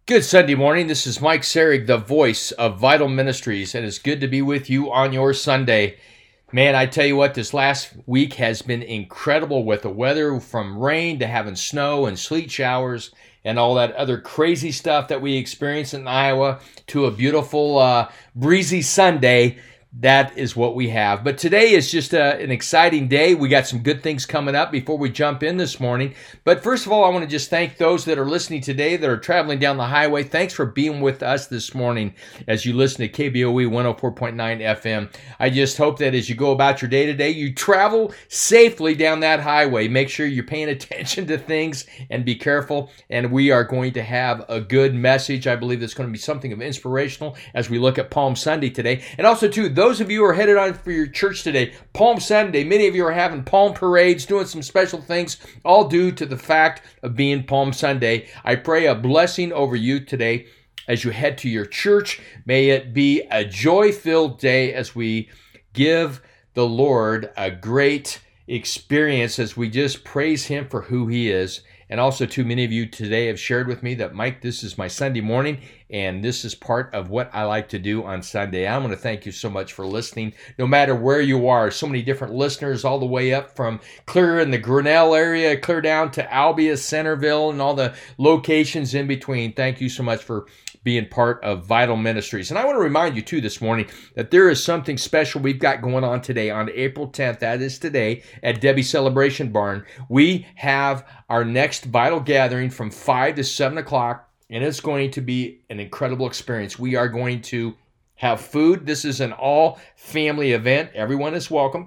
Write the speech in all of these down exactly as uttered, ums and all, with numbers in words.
Good Sunday morning. This is Mike Serig, the voice of Vital Ministries, and it's good to be with you on your Sunday. Man, I tell you what, this last week has been incredible with the weather, from rain to having snow and sleet showers and all that other crazy stuff that we experience in Iowa, to a beautiful, uh, breezy Sunday. That is what we have. But today is just a, an exciting day. We got some good things coming up before we jump in this morning. But first of all, I want to just thank those that are listening today, that are traveling down the highway. Thanks for being with us this morning as you listen to K B O E one oh four point nine F M. I just hope that as you go about your day today, you travel safely down that highway. Make sure you're paying attention to things and be careful. And we are going to have a good message. I believe it's going to be something of inspirational as we look at Palm Sunday today. And also, too, those of you who are headed on for your church today, Palm Sunday, many of you are having palm parades, doing some special things, all due to the fact of being Palm Sunday. I pray a blessing over you today as you head to your church. May it be a joy-filled day as we give the Lord a great experience as we just praise Him for who He is. And also, too, many of you today have shared with me that, Mike, this is my Sunday morning, and this is part of what I like to do on Sunday. I want to thank you so much for listening, no matter where you are. So many different listeners all the way up from clear in the Grinnell area, clear down to Albia, Centerville, and all the locations in between. Thank you so much for being part of Vital Ministries. And I want to remind you, too, this morning that there is something special we've got going on today on April tenth. That is today at Debbie's Celebration Barn. We have our next Vital gathering from five to seven o'clock, and it's going to be an incredible experience. We are going to have food. This is an all-family event. Everyone is welcome.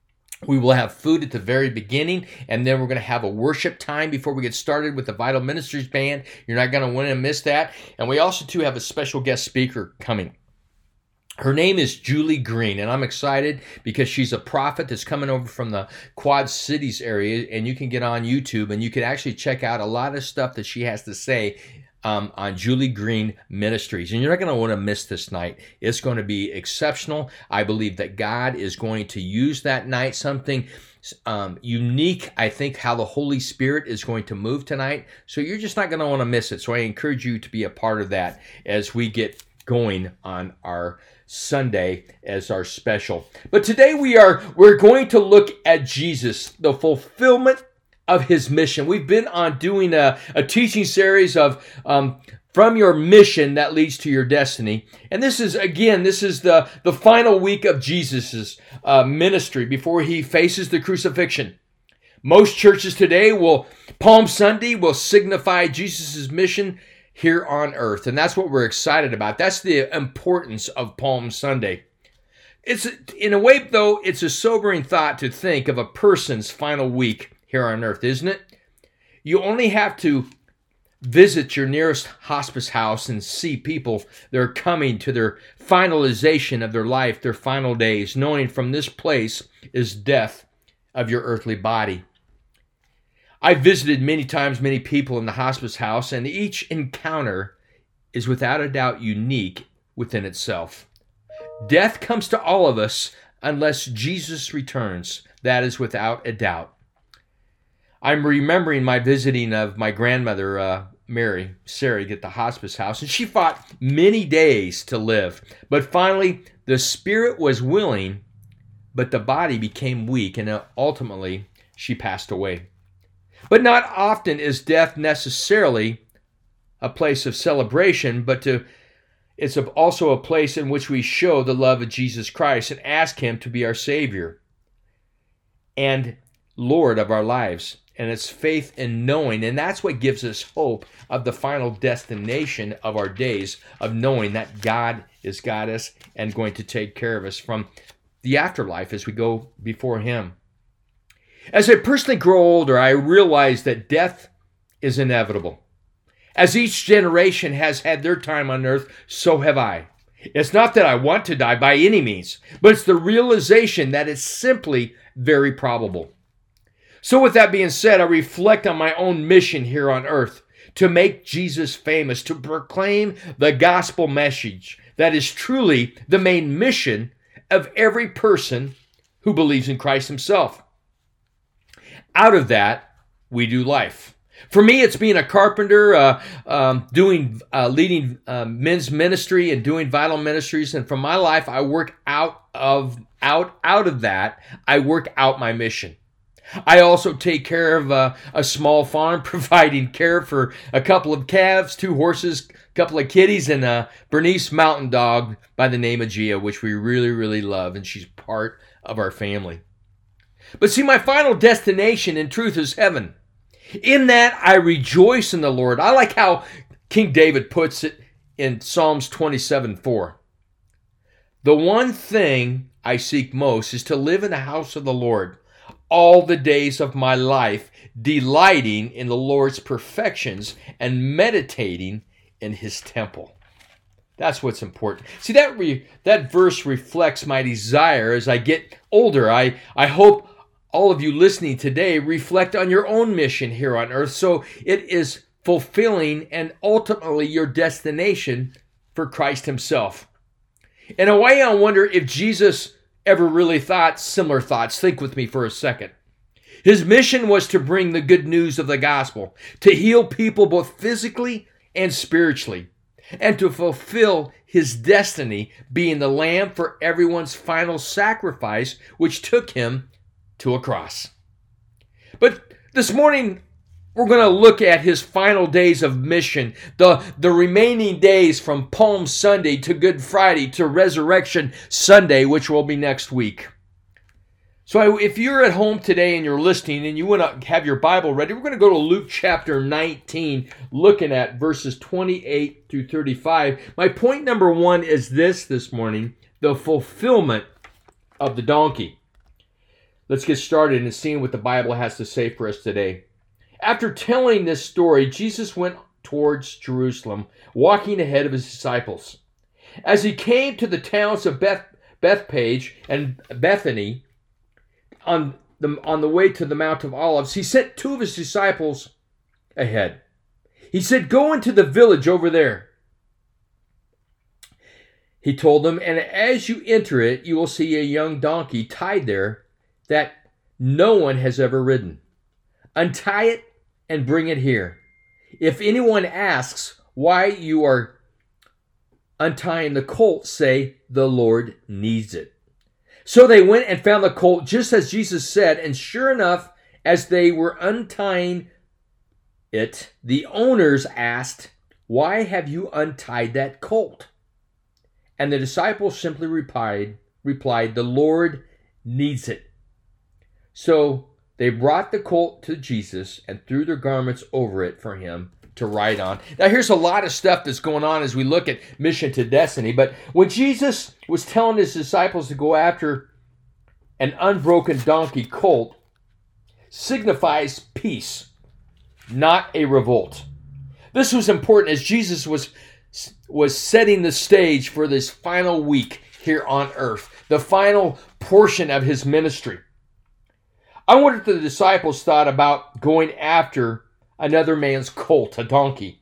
We will have food at the very beginning, and then we're going to have a worship time before we get started with the Vital Ministries Band. You're not going to want to miss that. And we also, too, have a special guest speaker coming. Her name is Julie Green, and I'm excited because she's a prophet that's coming over from the Quad Cities area, and you can get on YouTube, and you can actually check out a lot of stuff that she has to say Um, on Julie Green Ministries. And you're not going to want to miss this night. It's going to be exceptional. I believe that God is going to use that night, something um, unique. I think how the Holy Spirit is going to move tonight. So you're just not going to want to miss it. So I encourage you to be a part of that as we get going on our Sunday as our special. But today we are, we're going to look at Jesus, the fulfillment of His mission. We've been on doing a, a teaching series of um, from your mission that leads to your destiny. And this is, again, this is the, the final week of Jesus's uh, ministry before He faces the crucifixion. Most churches today will, Palm Sunday will signify Jesus's mission here on earth. And that's what we're excited about. That's the importance of Palm Sunday. It's, in a way, though, it's a sobering thought to think of a person's final week here on earth, isn't it? You only have to visit your nearest hospice house and see people that are coming to their finalization of their life, their final days, knowing from this place is death of your earthly body. I've visited many times many people in the hospice house, and each encounter is without a doubt unique within itself. Death comes to all of us unless Jesus returns. That is without a doubt. I'm remembering my visiting of my grandmother, uh, Mary Serig, at the hospice house, and she fought many days to live. But finally, the spirit was willing, but the body became weak, and ultimately, she passed away. But not often is death necessarily a place of celebration, but to, it's also a place in which we show the love of Jesus Christ and ask Him to be our Savior and Lord of our lives. And it's faith in knowing, and that's what gives us hope of the final destination of our days, of knowing that God has got us and going to take care of us from the afterlife as we go before Him. As I personally grow older, I realize that death is inevitable. As each generation has had their time on earth, so have I. It's not that I want to die by any means, but it's the realization that it's simply very probable. So with that being said, I reflect on my own mission here on earth to make Jesus famous, to proclaim the gospel message that is truly the main mission of every person who believes in Christ Himself. Out of that, we do life. For me, it's being a carpenter, uh, um, doing, uh, leading uh, men's ministry and doing vital ministries. And from my life, I work out of, out, out of that. I work out my mission. I also take care of uh, a small farm, providing care for a couple of calves, two horses, a couple of kitties, and a Bernese mountain dog by the name of Gia, which we really, really love. And she's part of our family. But see, my final destination in truth is heaven. In that, I rejoice in the Lord. I like how King David puts it in Psalms twenty-seven four. The one thing I seek most is to live in the house of the Lord all the days of my life, delighting in the Lord's perfections and meditating in his temple. That's what's important. See, that re, that verse reflects my desire as I get older. I, I hope all of you listening today reflect on your own mission here on earth, so it is fulfilling and ultimately your destination for Christ himself. In a way, I wonder if Jesus ever really thought similar thoughts. Think with me for a second. His mission was to bring the good news of the gospel, to heal people both physically and spiritually, and to fulfill his destiny, being the lamb for everyone's final sacrifice, which took him to a cross. But this morning, we're going to look at his final days of mission, the, the remaining days from Palm Sunday to Good Friday to Resurrection Sunday, which will be next week. So if you're at home today and you're listening and you want to have your Bible ready, we're going to go to Luke chapter nineteen, looking at verses twenty-eight through thirty-five. My point number one is this this morning, the fulfillment of the donkey. Let's get started and see what the Bible has to say for us today. After telling this story, Jesus went towards Jerusalem, walking ahead of his disciples. As he came to the towns of Beth, Bethpage and Bethany, on the, on the way to the Mount of Olives, he sent two of his disciples ahead. He said, "Go into the village over there," he told them, "and as you enter it, you will see a young donkey tied there that no one has ever ridden. Untie it and bring it here. If anyone asks why you are untying the colt, say, 'The Lord needs it.'" So they went and found the colt just as Jesus said, and sure enough, as they were untying it, the owners asked, "Why have you untied that colt?" And the disciples simply replied, replied, "The Lord needs it." So they brought the colt to Jesus and threw their garments over it for him to ride on. Now here's a lot of stuff that's going on as we look at mission to destiny. But when Jesus was telling his disciples to go after an unbroken donkey colt, signifies peace, not a revolt. This was important as Jesus was, was setting the stage for this final week here on earth, the final portion of his ministry. I wonder if the disciples thought about going after another man's colt, a donkey.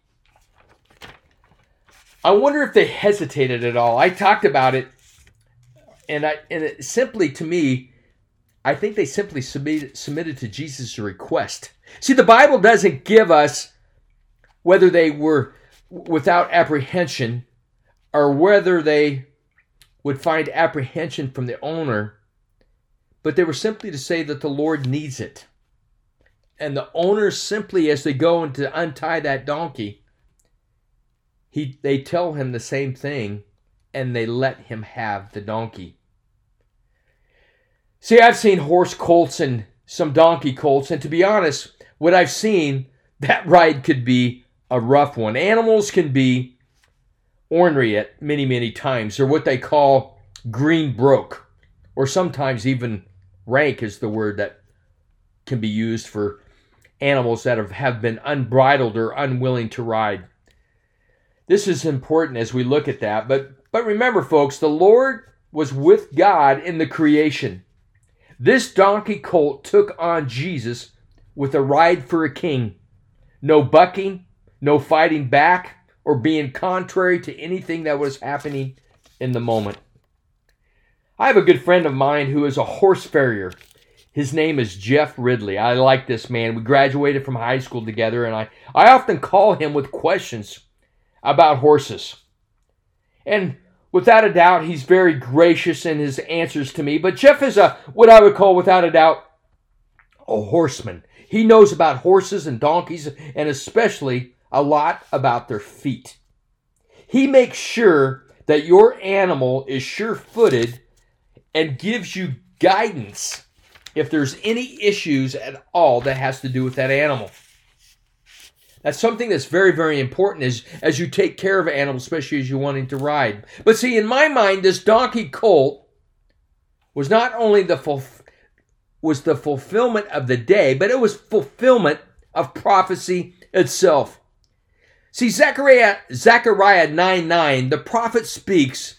I wonder if they hesitated at all. I talked about it, and I and it simply, to me, I think they simply submitted, submitted to Jesus' request. See, the Bible doesn't give us whether they were without apprehension or whether they would find apprehension from the owner, but they were simply to say that the Lord needs it. And the owner simply, as they go and to untie that donkey, he they tell him the same thing, and they let him have the donkey. See, I've seen horse colts and some donkey colts, and to be honest, what I've seen, that ride could be a rough one. Animals can be ornery at many, many times. They're what they call green broke, or sometimes even rank is the word that can be used for animals that have, have been unbridled or unwilling to ride. This is important as we look at that. But, but remember, folks, the Lord was with God in the creation. This donkey colt took on Jesus with a ride for a king. No bucking, no fighting back, or being contrary to anything that was happening in the moment. I have a good friend of mine who is a horse farrier. His name is Jeff Ridley. I like this man. We graduated from high school together, and I, I often call him with questions about horses. And without a doubt, he's very gracious in his answers to me. But Jeff is a what I would call, without a doubt, a horseman. He knows about horses and donkeys, and especially a lot about their feet. He makes sure that your animal is sure-footed and gives you guidance if there's any issues at all that has to do with that animal. That's something that's very, very important as, as you take care of animals, especially as you're wanting to ride. But see, in my mind, this donkey colt was not only the ful- was the fulfillment of the day, but it was fulfillment of prophecy itself. See, Zechariah, Zechariah nine nine, the prophet speaks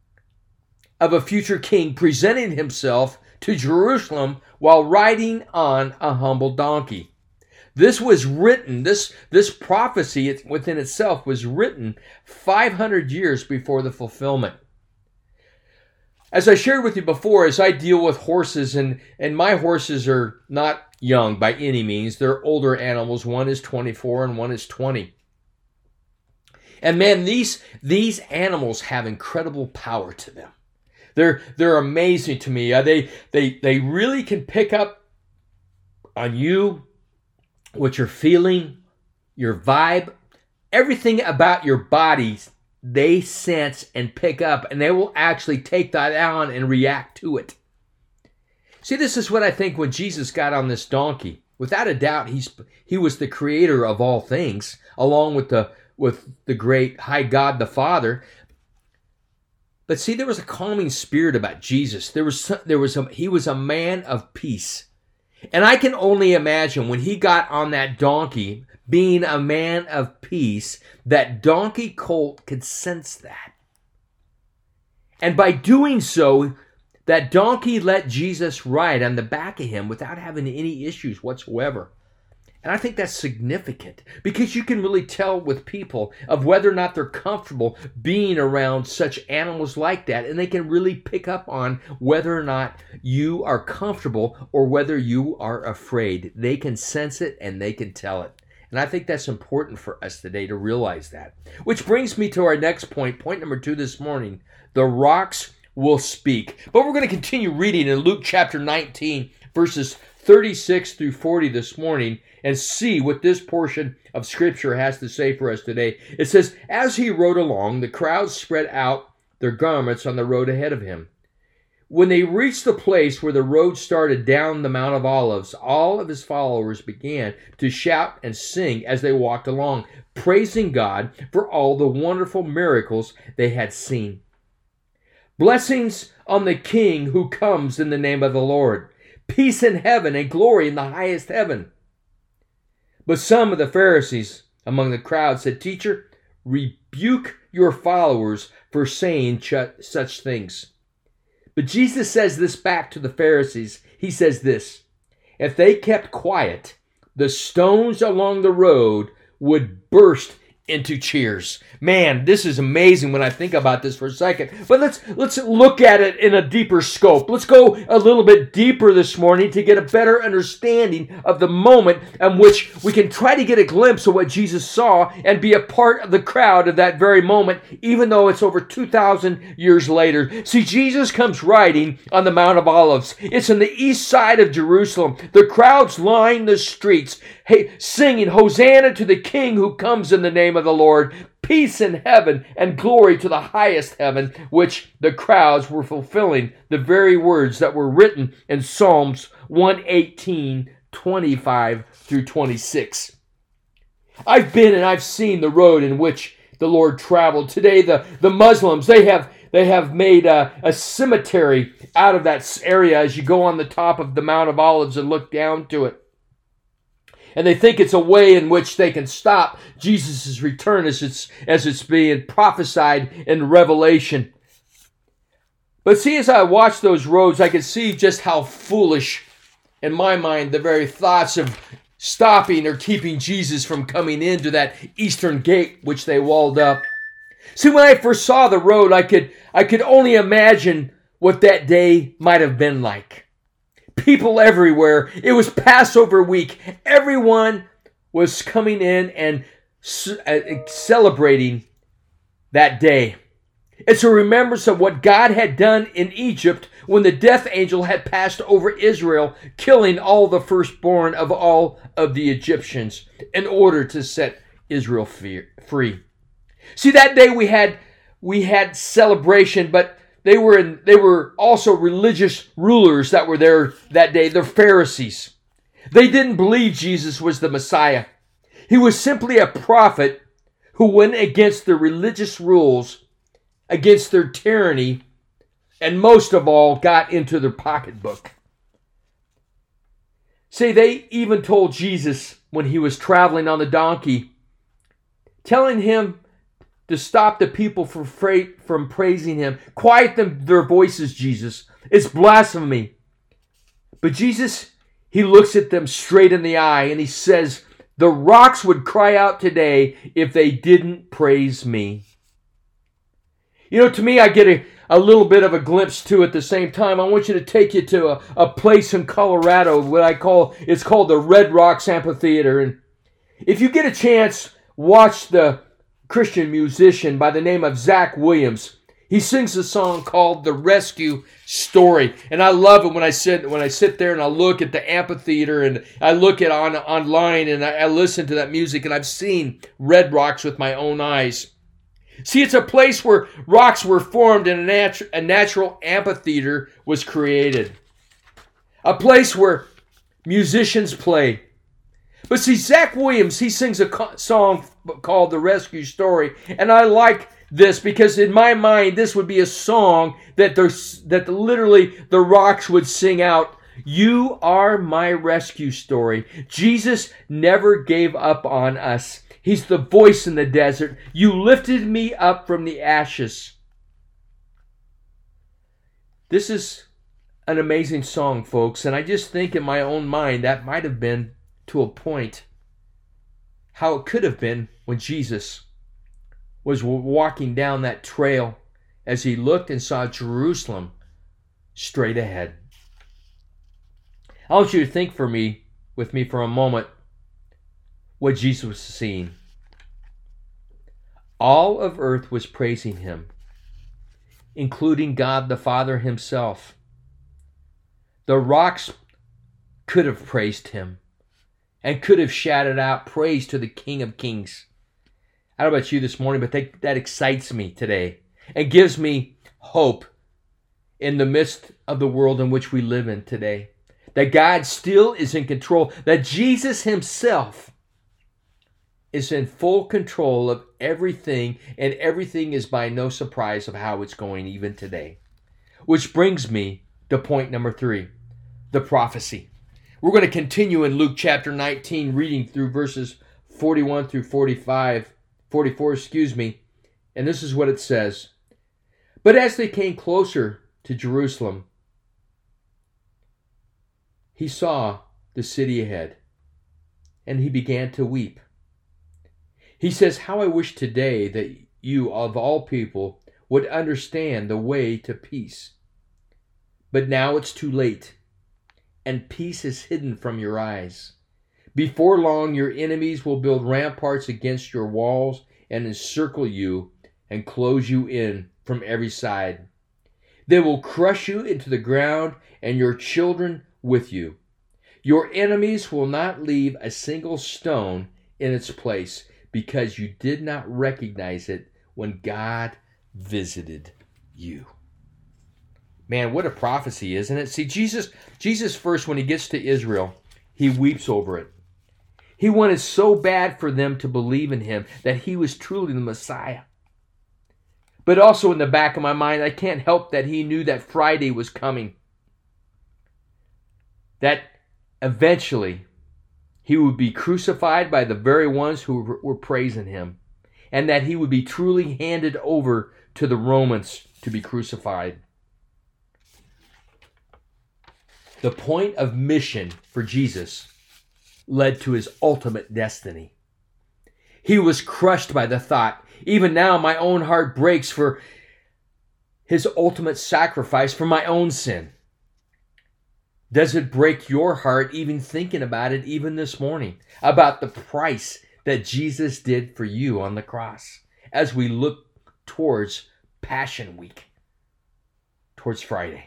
of a future king presenting himself to Jerusalem while riding on a humble donkey. This was written, this, this prophecy within itself was written five hundred years before the fulfillment. As I shared with you before, as I deal with horses, and, and my horses are not young by any means, they're older animals. One is twenty-four and one is twenty. And man, these, these animals have incredible power to them. They're they're amazing to me. Uh, they they they really can pick up on you, what you're feeling, your vibe, everything about your body. They sense and pick up, and they will actually take that on and react to it. See, this is what I think when Jesus got on this donkey. Without a doubt, he's he was the creator of all things, along with the with the great high God the Father. But see, there was a calming spirit about Jesus. There was there was a, he was a man of peace. And I can only imagine when he got on that donkey, being a man of peace, that donkey colt could sense that. And by doing so, that donkey let Jesus ride on the back of him without having any issues whatsoever. And I think that's significant because you can really tell with people of whether or not they're comfortable being around such animals like that. And they can really pick up on whether or not you are comfortable or whether you are afraid. They can sense it and they can tell it. And I think that's important for us today to realize that. Which brings me to our next point, point number two this morning. The rocks will speak. But we're going to continue reading in Luke chapter nineteen, verses thirty-six through forty this morning, and see what this portion of Scripture has to say for us today. It says, as he rode along, the crowd spread out their garments on the road ahead of him. When they reached the place where the road started down the Mount of Olives, all of his followers began to shout and sing as they walked along, praising God for all the wonderful miracles they had seen. Blessings on the King who comes in the name of the Lord. Peace in heaven and glory in the highest heaven. But some of the Pharisees among the crowd said, Teacher, rebuke your followers for saying ch- such things. But Jesus says this back to the Pharisees. He says this, if they kept quiet, the stones along the road would burst into cheers. Man, this is amazing when I think about this for a second. But let's let's look at it in a deeper scope. Let's go a little bit deeper this morning to get a better understanding of the moment in which we can try to get a glimpse of what Jesus saw and be a part of the crowd of that very moment, even though it's over two thousand years later. See, Jesus comes riding on the Mount of Olives. It's on the east side of Jerusalem. The crowds line the streets, hey, singing, Hosanna to the King who comes in the name of the Lord. Peace in heaven and glory to the highest heaven, which the crowds were fulfilling the very words that were written in Psalms one eighteen, twenty-five through twenty-six. I've been and I've seen the road in which the Lord traveled. Today, the, the Muslims, they have they have made a, a cemetery out of that area as you go on the top of the Mount of Olives and look down to it. And they think it's a way in which they can stop Jesus' return as it's, as it's being prophesied in Revelation. But see, as I watch those roads, I can see just how foolish, in my mind, the very thoughts of stopping or keeping Jesus from coming into that eastern gate which they walled up. See, when I first saw the road, I could, I could only imagine what that day might have been like. People everywhere. It was Passover week. Everyone was coming in and celebrating that day. It's a remembrance of what God had done in Egypt when the death angel had passed over Israel, killing all the firstborn of all of the Egyptians in order to set Israel free. See, that day we had we had celebration, but they were in, they were also religious rulers that were there that day, the Pharisees. They didn't believe Jesus was the Messiah. He was simply a prophet who went against the religious rules, against their tyranny, and most of all, got into their pocketbook. See, they even told Jesus when he was traveling on the donkey, telling him to stop the people from, fra- from praising him. Quiet them, their voices, Jesus. It's blasphemy. But Jesus, he looks at them straight in the eye and he says, the rocks would cry out today if they didn't praise me. You know, to me, I get a, a little bit of a glimpse too at the same time. I want you to take you to a, a place in Colorado, what I call, it's called the Red Rocks Amphitheater. And if you get a chance, watch the Christian musician by the name of Zach Williams. He sings a song called The Rescue Story. And I love it when I sit when I sit there and I look at the amphitheater and I look at on online and I, I listen to that music, and I've seen Red Rocks with my own eyes. See, it's a place where rocks were formed and a, natu- a natural amphitheater was created. A place where musicians play. But see, Zach Williams, he sings a co- song called The Rescue Story. And I like this because in my mind, this would be a song that there's, that literally the rocks would sing out, "You are my rescue story." Jesus never gave up on us. He's the voice in the desert. You lifted me up from the ashes. This is an amazing song, folks. And I just think in my own mind that might have been, to a point, how it could have been when Jesus was walking down that trail as he looked and saw Jerusalem straight ahead. I want you to think for me, with me for a moment, what Jesus was seeing. All of earth was praising him, including God the Father himself. The rocks could have praised him and could have shouted out praise to the King of Kings. I don't know about you this morning, but that, that excites me today and gives me hope in the midst of the world in which we live in today. That God still is in control, that Jesus himself is in full control of everything, and everything is by no surprise of how it's going even today. Which brings me to point number three, the prophecy. We're going to continue in Luke chapter nineteen, reading through verses forty-one through forty-five, forty-four, excuse me. And this is what it says. But as they came closer to Jerusalem, he saw the city ahead, and he began to weep. He says, "How I wish today that you, of all people, would understand the way to peace. But now it's too late, and peace is hidden from your eyes. Before long, your enemies will build ramparts against your walls and encircle you and close you in from every side. They will crush you into the ground and your children with you. Your enemies will not leave a single stone in its place because you did not recognize it when God visited you." Man, what a prophecy, isn't it? See, Jesus, Jesus first, when he gets to Israel, he weeps over it. He wanted so bad for them to believe in him that he was truly the Messiah. But also in the back of my mind, I can't help that he knew that Friday was coming. That eventually he would be crucified by the very ones who were praising him. And that he would be truly handed over to the Romans to be crucified. The point of mission for Jesus led to his ultimate destiny. He was crushed by the thought. Even now, my own heart breaks for his ultimate sacrifice for my own sin. Does it break your heart even thinking about it even this morning? About the price that Jesus did for you on the cross as we look towards Passion Week, towards Friday.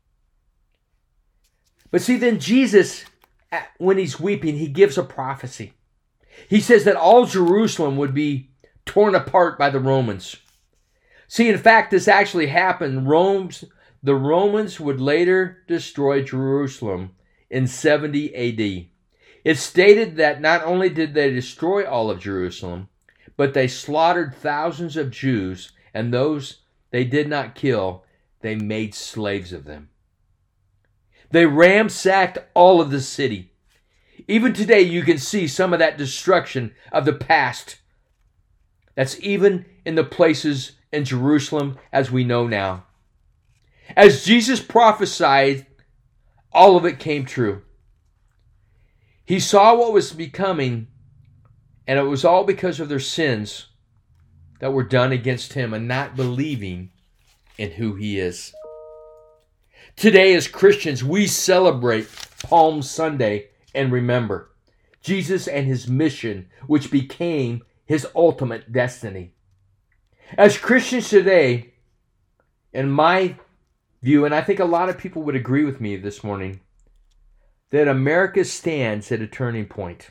But see, then Jesus, when he's weeping, he gives a prophecy. He says that all Jerusalem would be torn apart by the Romans. See, in fact, this actually happened. Rome's, the Romans would later destroy Jerusalem in seventy A D. It's stated that not only did they destroy all of Jerusalem, but they slaughtered thousands of Jews, and those they did not kill, they made slaves of them. They ransacked all of the city. Even today, you can see some of that destruction of the past. That's even in the places in Jerusalem as we know now. As Jesus prophesied, all of it came true. He saw what was becoming, and it was all because of their sins that were done against him and not believing in who he is. Today, as Christians, we celebrate Palm Sunday and remember Jesus and his mission, which became his ultimate destiny. As Christians today, in my view, and I think a lot of people would agree with me this morning, that America stands at a turning point.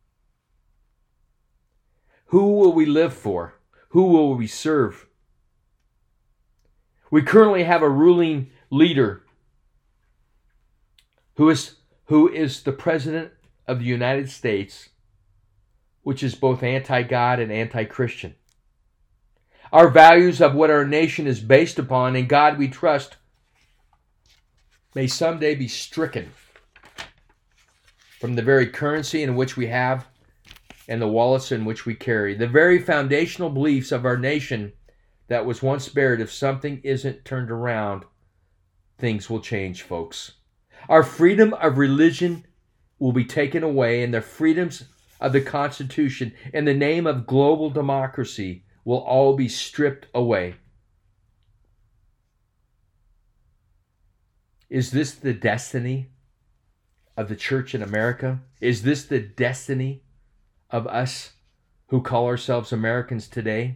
Who will we live for? Who will we serve? We currently have a ruling leader who is, who is the President of the United States, which is both anti-God and anti-Christian. Our values of what our nation is based upon, in God we trust, may someday be stricken from the very currency in which we have and the wallets in which we carry. The very foundational beliefs of our nation that was once spared, if something isn't turned around, things will change, folks. Our freedom of religion will be taken away, and the freedoms of the Constitution in the name of global democracy will all be stripped away. Is this the destiny of the church in America? Is this the destiny of us who call ourselves Americans today?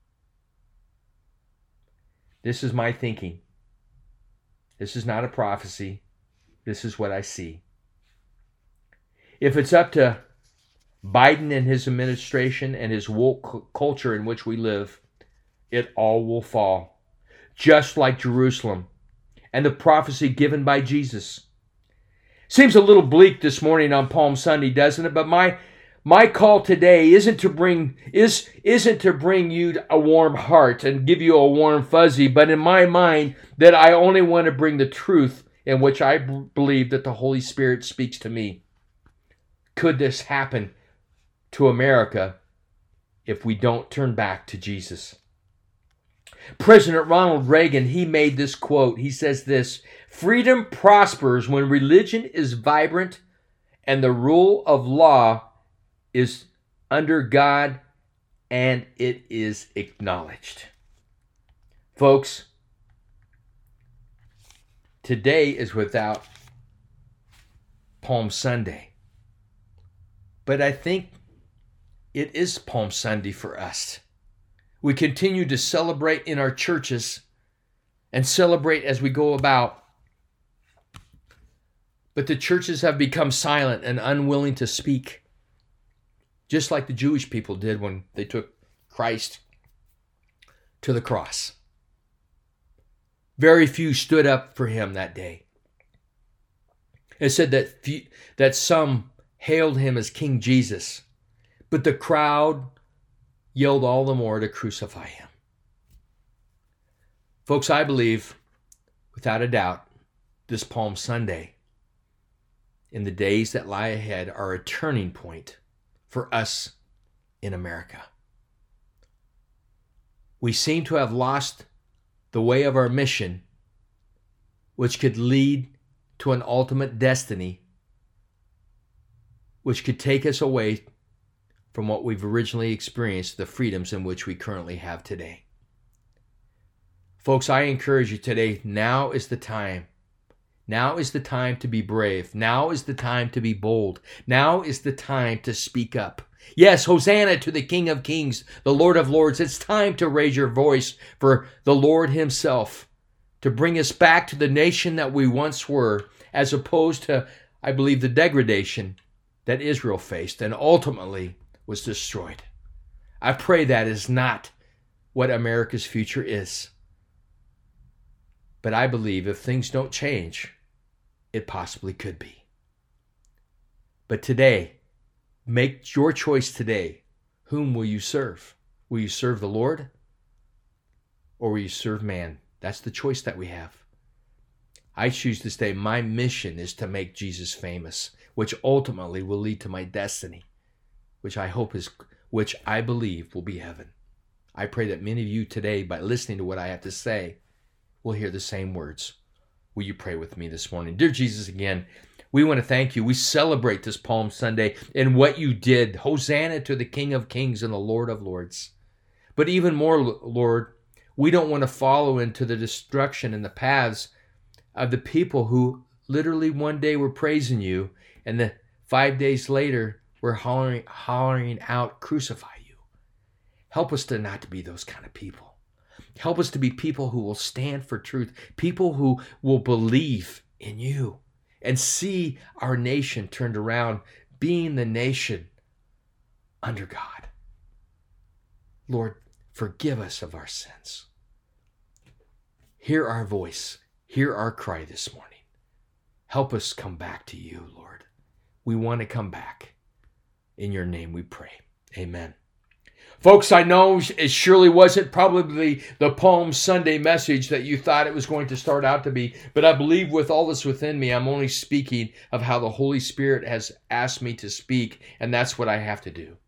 This is my thinking. This is not a prophecy. This is what I see. If it's up to Biden and his administration and his woke culture in which we live, it all will fall. Just like Jerusalem and the prophecy given by Jesus. Seems a little bleak this morning on Palm Sunday, doesn't it? But my my call today isn't to bring is isn't to bring you a warm heart and give you a warm fuzzy, but in my mind that I only want to bring the truth in which I b- believe that the Holy Spirit speaks to me. Could this happen to America if we don't turn back to Jesus? President Ronald Reagan, he made this quote. He says this: "Freedom prospers when religion is vibrant and the rule of law is under God and it is acknowledged." Folks, today is without Palm Sunday. But I think it is Palm Sunday for us. We continue to celebrate in our churches and celebrate as we go about. But the churches have become silent and unwilling to speak, just like the Jewish people did when they took Christ to the cross. Very few stood up for him that day. It said that few, that some hailed him as King Jesus, but the crowd yelled all the more to crucify him. Folks, I believe, without a doubt, this Palm Sunday, in the days that lie ahead, are a turning point for us in America. We seem to have lost the way of our mission, which could lead to an ultimate destiny, which could take us away from what we've originally experienced, the freedoms in which we currently have today. Folks, I encourage you today, now is the time. Now is the time to be brave. Now is the time to be bold. Now is the time to speak up. Yes, Hosanna to the King of Kings, the Lord of Lords. It's time to raise your voice for the Lord himself to bring us back to the nation that we once were, as opposed to, I believe, the degradation that Israel faced and ultimately was destroyed. I pray that is not what America's future is. But I believe if things don't change, it possibly could be. But today, make your choice today. Whom will you serve? Will you serve the Lord? Or will you serve man? That's the choice that we have. I choose to say my mission is to make Jesus famous, which ultimately will lead to my destiny, which I hope is, which I believe will be heaven. I pray that many of you today, by listening to what I have to say, will hear the same words. Will you pray with me this morning? Dear Jesus, again, we want to thank you. We celebrate this Palm Sunday and what you did. Hosanna to the King of Kings and the Lord of Lords. But even more, Lord, we don't want to follow into the destruction and the paths of the people who literally one day were praising you and the five days later were hollering, hollering out, crucify you. Help us to not to be those kind of people. Help us to be people who will stand for truth, people who will believe in you and see our nation turned around, being the nation under God. Lord, forgive us of our sins. Hear our voice. Hear our cry this morning. Help us come back to you, Lord. We want to come back. In your name we pray. Amen. Folks, I know it surely wasn't probably the Palm Sunday message that you thought it was going to start out to be, but I believe with all this within me, I'm only speaking of how the Holy Spirit has asked me to speak, and that's what I have to do.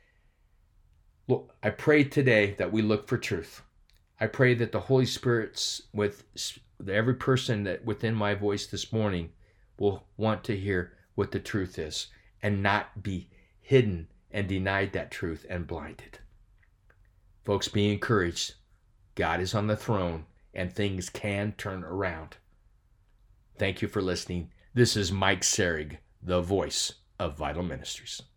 Look, I pray today that we look for truth. I pray that the Holy Spirit's with every person that within my voice this morning will want to hear what the truth is and not be hidden and denied that truth and blinded. Folks, be encouraged. God is on the throne and things can turn around. Thank you for listening. This is Mike Serig, the voice of Vital Ministries.